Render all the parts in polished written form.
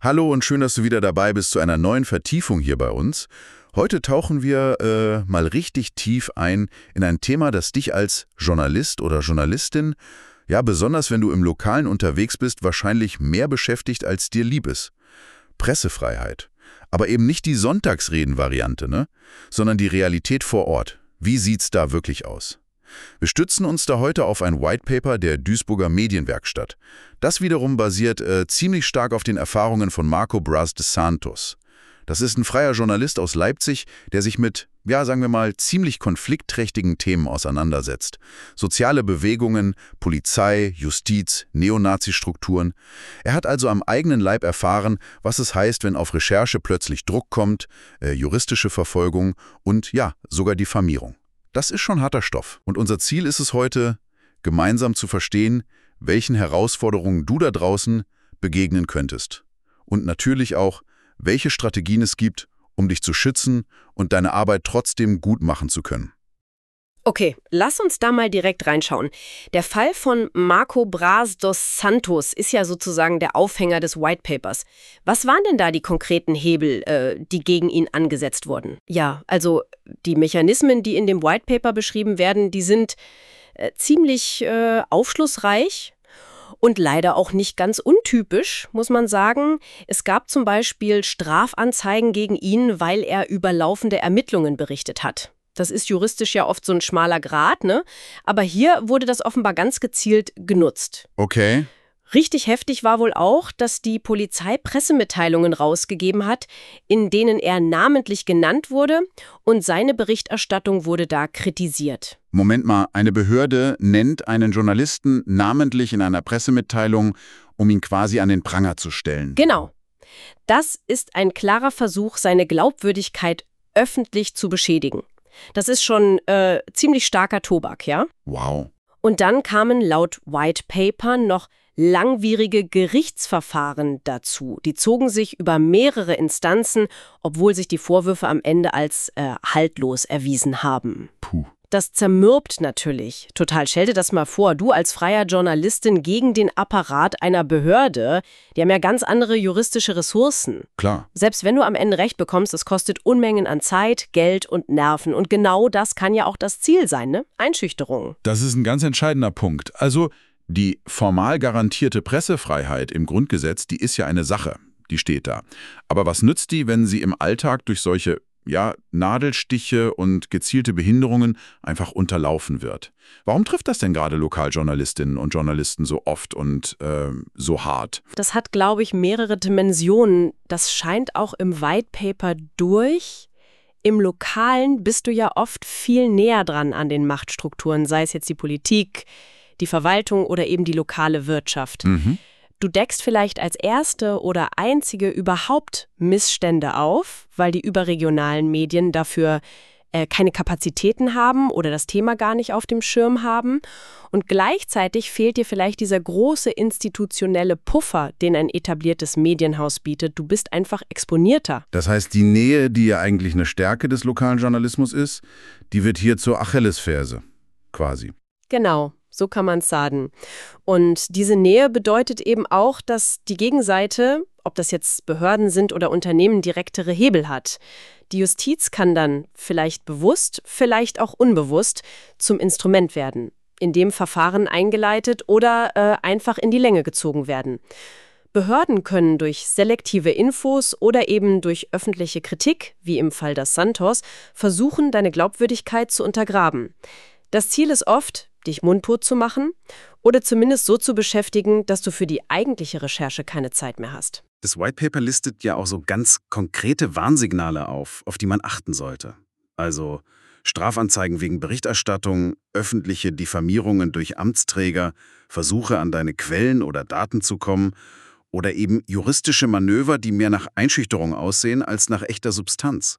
Hallo und schön, dass du wieder dabei bist zu einer neuen Vertiefung hier bei uns. Heute tauchen wir mal richtig tief ein in ein Thema, das dich als Journalist oder Journalistin, ja besonders wenn du im Lokalen unterwegs bist, wahrscheinlich mehr beschäftigt, als dir lieb ist. Pressefreiheit. Aber eben nicht die Sonntagsreden-Variante, ne? Sondern die Realität vor Ort. Wie sieht's da wirklich aus? Wir stützen uns da heute auf ein Whitepaper der Duisburger Medienwerkstatt. Das wiederum basiert ziemlich stark auf den Erfahrungen von Marco Braz de Santos. Das ist ein freier Journalist aus Leipzig, der sich mit, ja sagen wir mal, ziemlich konfliktträchtigen Themen auseinandersetzt. Soziale Bewegungen, Polizei, Justiz, Neonazi-Strukturen. Er hat also am eigenen Leib erfahren, was es heißt, wenn auf Recherche plötzlich Druck kommt, juristische Verfolgung und ja, sogar Diffamierung. Das ist schon harter Stoff. Und unser Ziel ist es heute, gemeinsam zu verstehen, welchen Herausforderungen du da draußen begegnen könntest. Und natürlich auch, welche Strategien es gibt, um dich zu schützen und deine Arbeit trotzdem gut machen zu können. Okay, lass uns da mal direkt reinschauen. Der Fall von Marco Braz dos Santos ist ja sozusagen der Aufhänger des Whitepapers. Was waren denn da die konkreten Hebel, die gegen ihn angesetzt wurden? Ja, also die Mechanismen, die in dem Whitepaper beschrieben werden, die sind ziemlich aufschlussreich und leider auch nicht ganz untypisch, muss man sagen. Es gab zum Beispiel Strafanzeigen gegen ihn, weil er über laufende Ermittlungen berichtet hat. Das ist juristisch ja oft so ein schmaler Grat, ne? Aber hier wurde das offenbar ganz gezielt genutzt. Okay. Richtig heftig war wohl auch, dass die Polizei Pressemitteilungen rausgegeben hat, in denen er namentlich genannt wurde und seine Berichterstattung wurde da kritisiert. Moment mal, eine Behörde nennt einen Journalisten namentlich in einer Pressemitteilung, um ihn quasi an den Pranger zu stellen. Genau. Das ist ein klarer Versuch, seine Glaubwürdigkeit öffentlich zu beschädigen. Das ist schon ziemlich starker Tobak, ja? Wow. Und dann kamen laut White Paper noch langwierige Gerichtsverfahren dazu. Die zogen sich über mehrere Instanzen, obwohl sich die Vorwürfe am Ende als haltlos erwiesen haben. Puh. Das zermürbt natürlich. Total, stell dir das mal vor, du als freier Journalistin gegen den Apparat einer Behörde, die haben ja ganz andere juristische Ressourcen. Klar. Selbst wenn du am Ende Recht bekommst, es kostet Unmengen an Zeit, Geld und Nerven. Und genau das kann ja auch das Ziel sein, ne? Einschüchterung. Das ist ein ganz entscheidender Punkt. Also die formal garantierte Pressefreiheit im Grundgesetz, die ist ja eine Sache, die steht da. Aber was nützt die, wenn sie im Alltag durch solche Nadelstiche und gezielte Behinderungen einfach unterlaufen wird? Warum trifft das denn gerade Lokaljournalistinnen und Journalisten so oft und so hart? Das hat, glaube ich, mehrere Dimensionen. Das scheint auch im White Paper durch. Im Lokalen bist du ja oft viel näher dran an den Machtstrukturen, sei es jetzt die Politik, die Verwaltung oder eben die lokale Wirtschaft. Du deckst vielleicht als erste oder einzige überhaupt Missstände auf, weil die überregionalen Medien dafür keine Kapazitäten haben oder das Thema gar nicht auf dem Schirm haben. Und gleichzeitig fehlt dir vielleicht dieser große institutionelle Puffer, den ein etabliertes Medienhaus bietet. Du bist einfach exponierter. Das heißt, die Nähe, die ja eigentlich eine Stärke des lokalen Journalismus ist, die wird hier zur Achillesferse, quasi. Genau. So kann man es sagen. Und diese Nähe bedeutet eben auch, dass die Gegenseite, ob das jetzt Behörden sind oder Unternehmen, direktere Hebel hat. Die Justiz kann dann vielleicht bewusst, vielleicht auch unbewusst zum Instrument werden, indem Verfahren eingeleitet oder einfach in die Länge gezogen werden. Behörden können durch selektive Infos oder eben durch öffentliche Kritik, wie im Fall des Santos, versuchen, deine Glaubwürdigkeit zu untergraben. Das Ziel ist oft, dich mundtot zu machen oder zumindest so zu beschäftigen, dass du für die eigentliche Recherche keine Zeit mehr hast. Das Whitepaper listet ja auch so ganz konkrete Warnsignale auf die man achten sollte. Also Strafanzeigen wegen Berichterstattung, öffentliche Diffamierungen durch Amtsträger, Versuche an deine Quellen oder Daten zu kommen oder eben juristische Manöver, die mehr nach Einschüchterung aussehen als nach echter Substanz.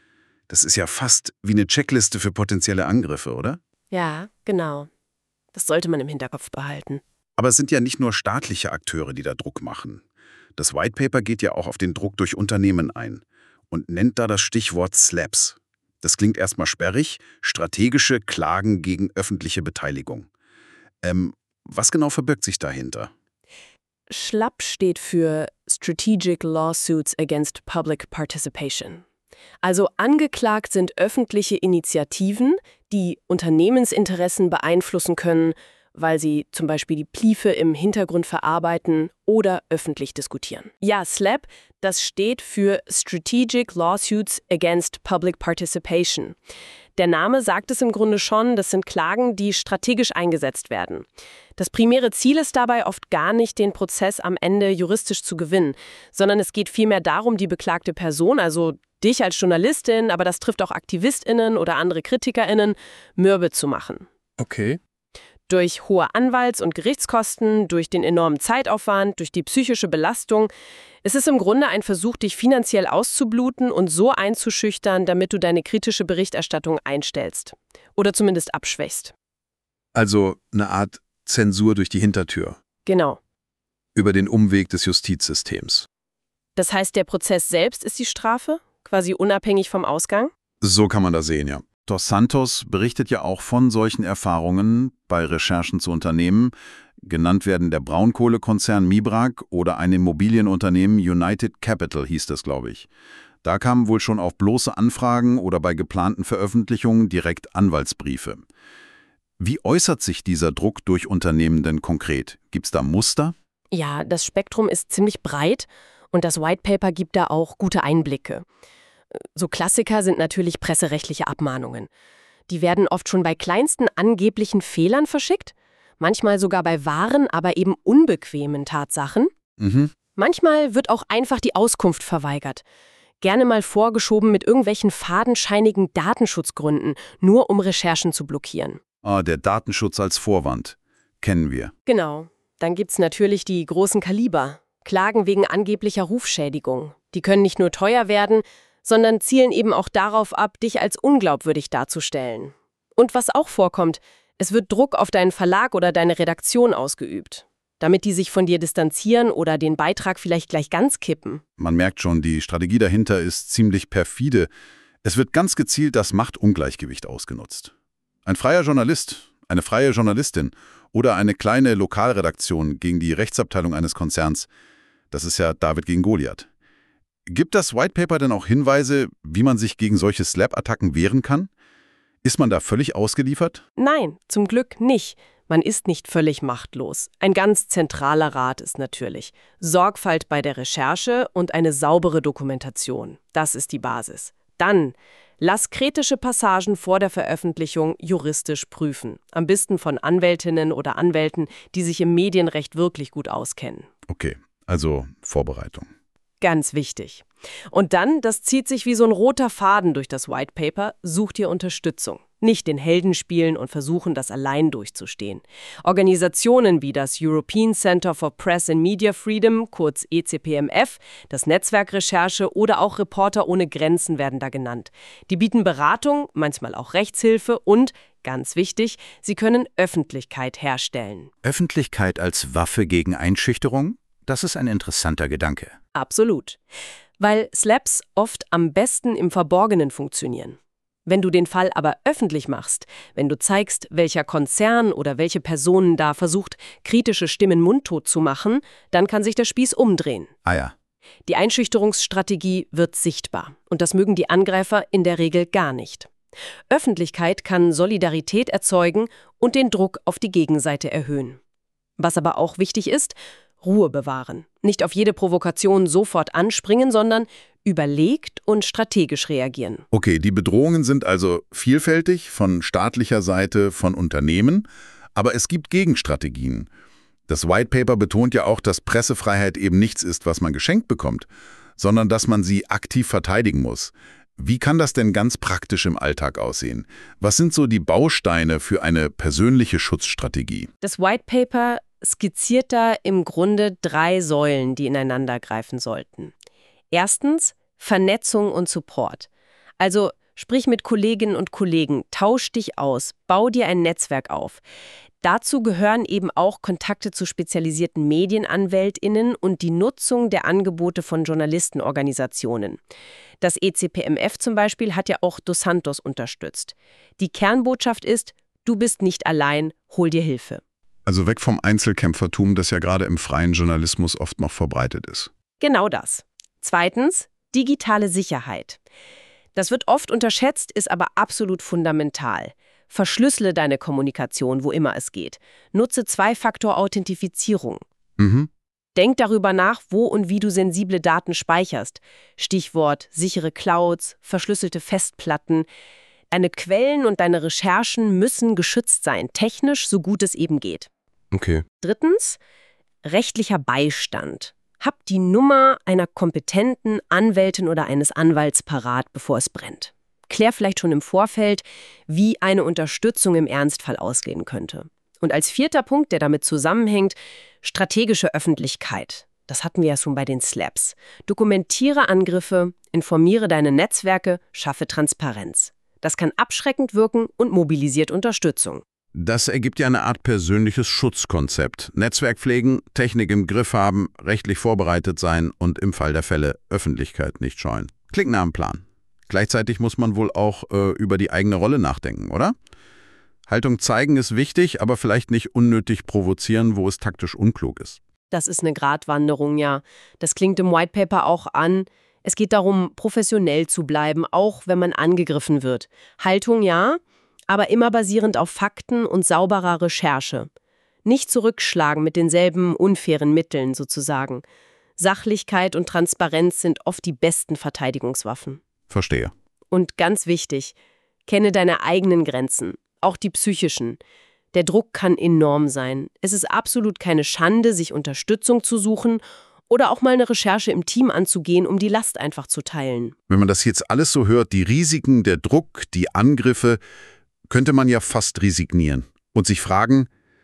Das ist ja fast wie eine Checkliste für potenzielle Angriffe, oder? Ja, genau. Das sollte man im Hinterkopf behalten. Aber es sind ja nicht nur staatliche Akteure, die da Druck machen. Das Whitepaper geht ja auch auf den Druck durch Unternehmen ein und nennt da das Stichwort SLAPPs. Das klingt erstmal sperrig, strategische Klagen gegen öffentliche Beteiligung. Was genau verbirgt sich dahinter? SLAPP steht für Strategic Lawsuits Against Public Participation. Also angeklagt sind öffentliche Initiativen, die Unternehmensinteressen beeinflussen können, weil sie zum Beispiel die Briefe im Hintergrund verarbeiten oder öffentlich diskutieren. Ja, SLAPP, das steht für Strategic Lawsuits Against Public Participation. Der Name sagt es im Grunde schon, das sind Klagen, die strategisch eingesetzt werden. Das primäre Ziel ist dabei oft gar nicht, den Prozess am Ende juristisch zu gewinnen, sondern es geht vielmehr darum, die beklagte Person, also dich als Journalistin, aber das trifft auch AktivistInnen oder andere KritikerInnen, mürbe zu machen. Okay. Durch hohe Anwalts- und Gerichtskosten, durch den enormen Zeitaufwand, durch die psychische Belastung. Es ist im Grunde ein Versuch, dich finanziell auszubluten und so einzuschüchtern, damit du deine kritische Berichterstattung einstellst. Oder zumindest abschwächst. Also eine Art Zensur durch die Hintertür. Genau. Über den Umweg des Justizsystems. Das heißt, der Prozess selbst ist die Strafe? Quasi unabhängig vom Ausgang? So kann man das sehen, ja. Dos Santos berichtet ja auch von solchen Erfahrungen bei Recherchen zu Unternehmen. Genannt werden der Braunkohlekonzern Mibrak oder ein Immobilienunternehmen United Capital hieß das, glaube ich. Da kamen wohl schon auf bloße Anfragen oder bei geplanten Veröffentlichungen direkt Anwaltsbriefe. Wie äußert sich dieser Druck durch Unternehmen denn konkret? Gibt's da Muster? Ja, das Spektrum ist ziemlich breit und das White Paper gibt da auch gute Einblicke. So Klassiker sind natürlich presserechtliche Abmahnungen. Die werden oft schon bei kleinsten angeblichen Fehlern verschickt, manchmal sogar bei wahren, aber eben unbequemen Tatsachen. Manchmal wird auch einfach die Auskunft verweigert. Gerne mal vorgeschoben mit irgendwelchen fadenscheinigen Datenschutzgründen, nur um Recherchen zu blockieren. Der Datenschutz als Vorwand. Kennen wir. Genau. Dann gibt's natürlich die großen Kaliber. Klagen wegen angeblicher Rufschädigung. Die können nicht nur teuer werden, sondern zielen eben auch darauf ab, dich als unglaubwürdig darzustellen. Und was auch vorkommt, es wird Druck auf deinen Verlag oder deine Redaktion ausgeübt, damit die sich von dir distanzieren oder den Beitrag vielleicht gleich ganz kippen. Man merkt schon, die Strategie dahinter ist ziemlich perfide. Es wird ganz gezielt das Machtungleichgewicht ausgenutzt. Ein freier Journalist, eine freie Journalistin oder eine kleine Lokalredaktion gegen die Rechtsabteilung eines Konzerns, das ist ja David gegen Goliath. Gibt das White Paper denn auch Hinweise, wie man sich gegen solche SLAPP-Attacken wehren kann? Ist man da völlig ausgeliefert? Nein, zum Glück nicht. Man ist nicht völlig machtlos. Ein ganz zentraler Rat ist natürlich Sorgfalt bei der Recherche und eine saubere Dokumentation. Das ist die Basis. Dann lass kritische Passagen vor der Veröffentlichung juristisch prüfen. Am besten von Anwältinnen oder Anwälten, die sich im Medienrecht wirklich gut auskennen. Okay, also Vorbereitung. Ganz wichtig. Und dann, das zieht sich wie so ein roter Faden durch das White Paper, such dir Unterstützung. Nicht den Helden spielen und versuchen, das allein durchzustehen. Organisationen wie das European Center for Press and Media Freedom, kurz ECPMF, das Netzwerk Recherche oder auch Reporter ohne Grenzen werden da genannt. Die bieten Beratung, manchmal auch Rechtshilfe und, ganz wichtig, sie können Öffentlichkeit herstellen. Öffentlichkeit als Waffe gegen Einschüchterung? Das ist ein interessanter Gedanke. Absolut. Weil SLAPPs oft am besten im Verborgenen funktionieren. Wenn du den Fall aber öffentlich machst, wenn du zeigst, welcher Konzern oder welche Personen da versucht, kritische Stimmen mundtot zu machen, dann kann sich der Spieß umdrehen. Ah ja. Die Einschüchterungsstrategie wird sichtbar. Und das mögen die Angreifer in der Regel gar nicht. Öffentlichkeit kann Solidarität erzeugen und den Druck auf die Gegenseite erhöhen. Was aber auch wichtig ist, Ruhe bewahren. Nicht auf jede Provokation sofort anspringen, sondern überlegt und strategisch reagieren. Okay, die Bedrohungen sind also vielfältig von staatlicher Seite, von Unternehmen, aber es gibt Gegenstrategien. Das White Paper betont ja auch, dass Pressefreiheit eben nichts ist, was man geschenkt bekommt, sondern dass man sie aktiv verteidigen muss. Wie kann das denn ganz praktisch im Alltag aussehen? Was sind so die Bausteine für eine persönliche Schutzstrategie? Das White Paper skizziert da im Grunde 3 Säulen, die ineinander greifen sollten. Erstens Vernetzung und Support. Also sprich mit Kolleginnen und Kollegen, tausch dich aus, bau dir ein Netzwerk auf. Dazu gehören eben auch Kontakte zu spezialisierten MedienanwältInnen und die Nutzung der Angebote von Journalistenorganisationen. Das ECPMF zum Beispiel hat ja auch Dos Santos unterstützt. Die Kernbotschaft ist, du bist nicht allein, hol dir Hilfe. Also weg vom Einzelkämpfertum, das ja gerade im freien Journalismus oft noch verbreitet ist. Genau das. Zweitens, digitale Sicherheit. Das wird oft unterschätzt, ist aber absolut fundamental. Verschlüssele deine Kommunikation, wo immer es geht. Nutze Zwei-Faktor-Authentifizierung. Denk darüber nach, wo und wie du sensible Daten speicherst. Stichwort sichere Clouds, verschlüsselte Festplatten. Deine Quellen und deine Recherchen müssen geschützt sein, technisch so gut es eben geht. Okay. Drittens, rechtlicher Beistand. Hab die Nummer einer kompetenten Anwältin oder eines Anwalts parat, bevor es brennt. Klär vielleicht schon im Vorfeld, wie eine Unterstützung im Ernstfall ausgehen könnte. Und als vierter Punkt, der damit zusammenhängt, strategische Öffentlichkeit. Das hatten wir ja schon bei den Slaps. Dokumentiere Angriffe, informiere deine Netzwerke, schaffe Transparenz. Das kann abschreckend wirken und mobilisiert Unterstützung. Das ergibt ja eine Art persönliches Schutzkonzept. Netzwerk pflegen, Technik im Griff haben, rechtlich vorbereitet sein und im Fall der Fälle Öffentlichkeit nicht scheuen. Klingt nach einem Plan. Gleichzeitig muss man wohl auch über die eigene Rolle nachdenken, oder? Haltung zeigen ist wichtig, aber vielleicht nicht unnötig provozieren, wo es taktisch unklug ist. Das ist eine Gratwanderung, ja. Das klingt im White Paper auch an. Es geht darum, professionell zu bleiben, auch wenn man angegriffen wird. Haltung ja, aber immer basierend auf Fakten und sauberer Recherche. Nicht zurückschlagen mit denselben unfairen Mitteln sozusagen. Sachlichkeit und Transparenz sind oft die besten Verteidigungswaffen. Verstehe. Und ganz wichtig, kenne deine eigenen Grenzen, auch die psychischen. Der Druck kann enorm sein. Es ist absolut keine Schande, sich Unterstützung zu suchen oder auch mal eine Recherche im Team anzugehen, um die Last einfach zu teilen. Wenn man das jetzt alles so hört, die Risiken, der Druck, die Angriffe, könnte man ja fast resignieren und sich fragen,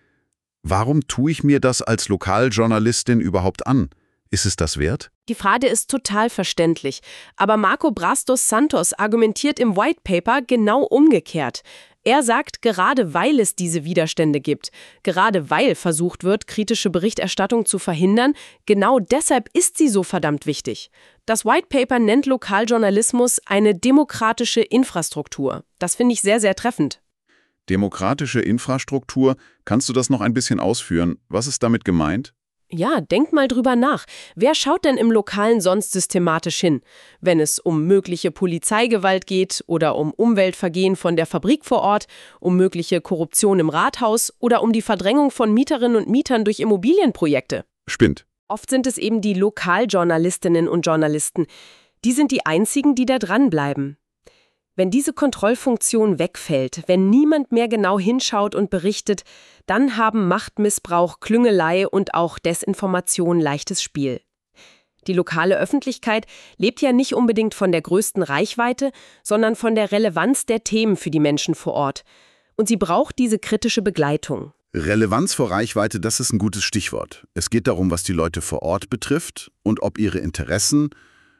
warum tue ich mir das als Lokaljournalistin überhaupt an? Ist es das wert? Die Frage ist total verständlich, aber Marco Braz dos Santos argumentiert im White Paper genau umgekehrt. Er sagt, gerade weil es diese Widerstände gibt, gerade weil versucht wird, kritische Berichterstattung zu verhindern, genau deshalb ist sie so verdammt wichtig. Das White Paper nennt Lokaljournalismus eine demokratische Infrastruktur. Das finde ich sehr, sehr treffend. Demokratische Infrastruktur, kannst du das noch ein bisschen ausführen? Was ist damit gemeint? Ja, denk mal drüber nach. Wer schaut denn im Lokalen sonst systematisch hin, wenn es um mögliche Polizeigewalt geht oder um Umweltvergehen von der Fabrik vor Ort, um mögliche Korruption im Rathaus oder um die Verdrängung von Mieterinnen und Mietern durch Immobilienprojekte? Spinnt. Oft sind es eben die Lokaljournalistinnen und Journalisten. Die sind die einzigen, die da dranbleiben. Wenn diese Kontrollfunktion wegfällt, wenn niemand mehr genau hinschaut und berichtet, dann haben Machtmissbrauch, Klüngelei und auch Desinformation leichtes Spiel. Die lokale Öffentlichkeit lebt ja nicht unbedingt von der größten Reichweite, sondern von der Relevanz der Themen für die Menschen vor Ort. Und sie braucht diese kritische Begleitung. Relevanz vor Reichweite, das ist ein gutes Stichwort. Es geht darum, was die Leute vor Ort betrifft und ob ihre Interessen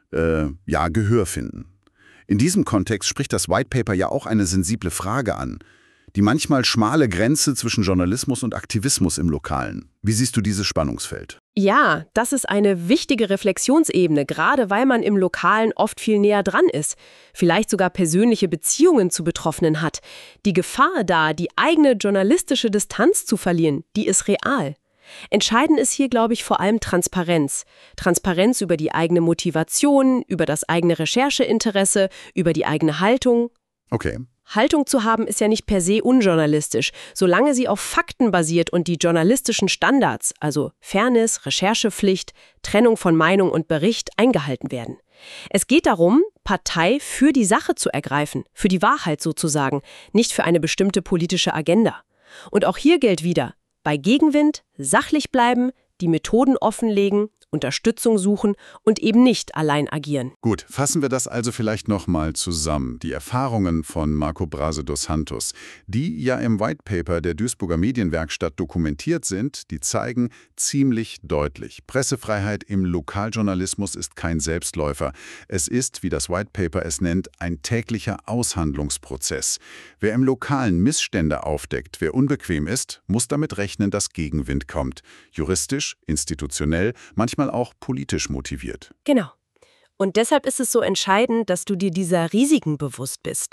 Gehör finden. In diesem Kontext spricht das White Paper ja auch eine sensible Frage an. Die manchmal schmale Grenze zwischen Journalismus und Aktivismus im Lokalen. Wie siehst du dieses Spannungsfeld? Ja, das ist eine wichtige Reflexionsebene, gerade weil man im Lokalen oft viel näher dran ist, vielleicht sogar persönliche Beziehungen zu Betroffenen hat. Die Gefahr da, die eigene journalistische Distanz zu verlieren, die ist real. Entscheidend ist hier, glaube ich, vor allem Transparenz. Transparenz über die eigene Motivation, über das eigene Rechercheinteresse, über die eigene Haltung. Okay. Haltung zu haben ist ja nicht per se unjournalistisch, solange sie auf Fakten basiert und die journalistischen Standards, also Fairness, Recherchepflicht, Trennung von Meinung und Bericht, eingehalten werden. Es geht darum, Partei für die Sache zu ergreifen, für die Wahrheit sozusagen, nicht für eine bestimmte politische Agenda. Und auch hier gilt wieder, bei Gegenwind sachlich bleiben, die Methoden offenlegen, Unterstützung suchen und eben nicht allein agieren. Gut, fassen wir das also vielleicht nochmal zusammen. Die Erfahrungen von Marco Braz dos Santos, die ja im White Paper der Duisburger Medienwerkstatt dokumentiert sind, die zeigen ziemlich deutlich: Pressefreiheit im Lokaljournalismus ist kein Selbstläufer. Es ist, wie das White Paper es nennt, ein täglicher Aushandlungsprozess. Wer im Lokalen Missstände aufdeckt, wer unbequem ist, muss damit rechnen, dass Gegenwind kommt. Juristisch, institutionell, manchmal auch politisch motiviert. Genau. Und deshalb ist es so entscheidend, dass du dir dieser Risiken bewusst bist.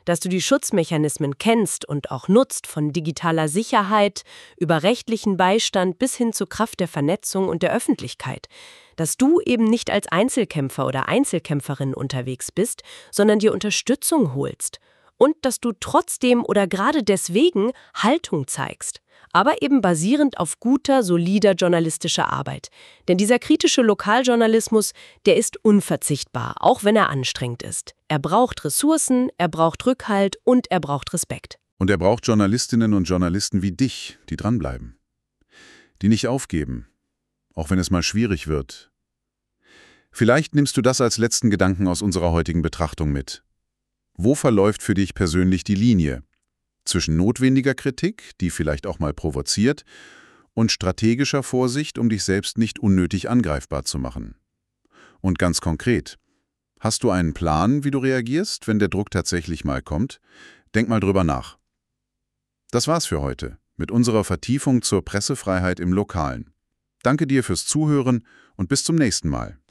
dass du die Schutzmechanismen kennst und auch nutzt, von digitaler Sicherheit über rechtlichen Beistand bis hin zur Kraft der Vernetzung und der Öffentlichkeit. Dass du eben nicht als Einzelkämpfer oder Einzelkämpferin unterwegs bist, sondern dir Unterstützung holst. Und dass du trotzdem oder gerade deswegen Haltung zeigst. Aber eben basierend auf guter, solider journalistischer Arbeit. Denn dieser kritische Lokaljournalismus, der ist unverzichtbar, auch wenn er anstrengend ist. Er braucht Ressourcen, er braucht Rückhalt und er braucht Respekt. Und er braucht Journalistinnen und Journalisten wie dich, die dranbleiben. Die nicht aufgeben, auch wenn es mal schwierig wird. Vielleicht nimmst du das als letzten Gedanken aus unserer heutigen Betrachtung mit. Wo verläuft für dich persönlich die Linie? Zwischen notwendiger Kritik, die vielleicht auch mal provoziert, und strategischer Vorsicht, um dich selbst nicht unnötig angreifbar zu machen. Und ganz konkret, hast du einen Plan, wie du reagierst, wenn der Druck tatsächlich mal kommt? Denk mal drüber nach. Das war's für heute mit unserer Vertiefung zur Pressefreiheit im Lokalen. Danke dir fürs Zuhören und bis zum nächsten Mal.